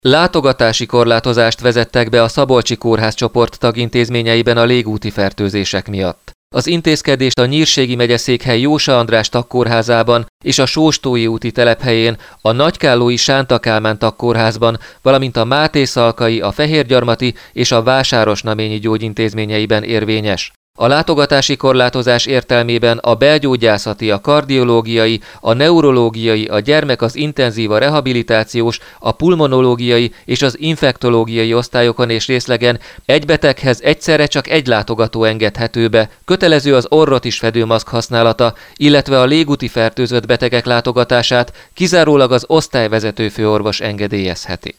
Látogatási korlátozást vezettek be a Szabolcsi Kórház csoport tagintézményeiben a légúti fertőzések miatt. Az intézkedést a Nyírségi megyeszékhely Jósa András tagkórházában és a Sóstói úti telephelyén, a Nagykállói Sánta Kálmán tagkórházban, valamint a Máté-Szalkai, a Fehérgyarmati és a Vásárosnaményi gyógyintézményeiben érvényes. A látogatási korlátozás értelmében a belgyógyászati, a kardiológiai, a neurológiai, a gyermek az intenzív, a rehabilitációs, a pulmonológiai és az infektológiai osztályokon és részlegen egy beteghez egyszerre csak egy látogató engedhető be, kötelező az orrot is fedő maszk használata, illetve a légúti fertőzött betegek látogatását kizárólag az osztályvezető főorvos engedélyezheti.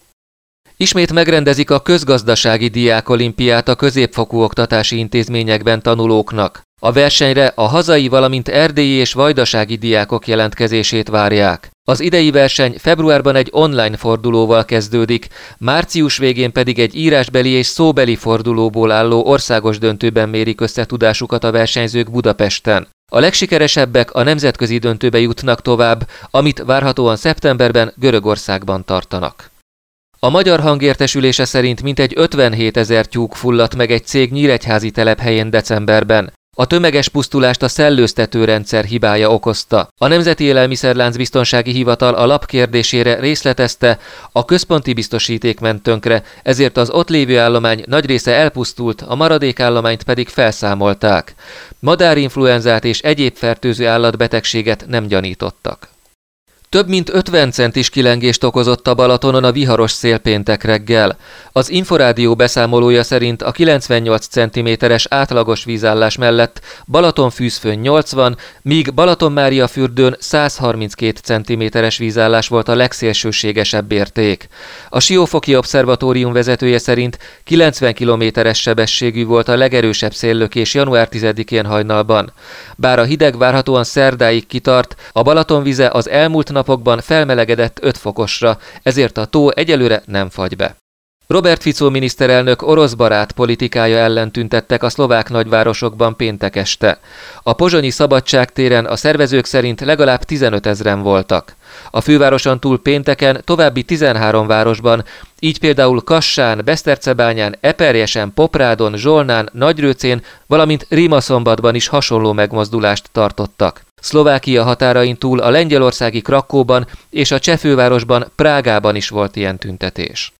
Ismét megrendezik a közgazdasági diákolimpiát a középfokú oktatási intézményekben tanulóknak. A versenyre a hazai, valamint erdélyi és vajdasági diákok jelentkezését várják. Az idei verseny februárban egy online fordulóval kezdődik, március végén pedig egy írásbeli és szóbeli fordulóból álló országos döntőben mérik össze tudásukat a versenyzők Budapesten. A legsikeresebbek a nemzetközi döntőbe jutnak tovább, amit várhatóan szeptemberben Görögországban tartanak. A Magyar Hang értesülése szerint mintegy 57 000 tyúk fulladt meg egy cég nyíregyházi telephelyén decemberben. A tömeges pusztulást a szellőztetőrendszer hibája okozta. A Nemzeti Élelmiszerláncbiztonsági Hivatal a lap kérdésére részletezte, a központi biztosíték ment tönkre, ezért az ott lévő állomány nagy része elpusztult, a maradék állományt pedig felszámolták. Madárinfluenzát és egyéb fertőző állatbetegséget nem gyanítottak. Több mint 50 centis kilengést okozott a Balatonon a viharos szél péntek reggel. Az Inforádió beszámolója szerint a 98 cm-es átlagos vízállás mellett Balatonfűzfön 80, míg Balatonmáriafürdőn 132 cm-es vízállás volt a legszélsőségesebb érték. A Siófoki Obszervatórium vezetője szerint 90 km-es sebességű volt a legerősebb széllökés január 10-én hajnalban. Bár a hideg várhatóan szerdáig kitart, a Balaton vize az elmúlt napokban felmelegedett 5 fokosra, ezért a tó egyelőre nem fagy be. Robert Fico miniszterelnök orosz barát politikája ellen tüntettek a szlovák nagyvárosokban péntek este. A pozsonyi Szabadságtéren a szervezők szerint legalább 15 000 voltak. A fővároson túl pénteken további 13 városban, így például Kassán, Besztercebányán, Eperjesen, Poprádon, Zsolnán, Nagyrőcén, valamint Rímaszombatban is hasonló megmozdulást tartottak. Szlovákia határain túl a lengyelországi Krakóban és a cseh fővárosban, Prágában is volt ilyen tüntetés.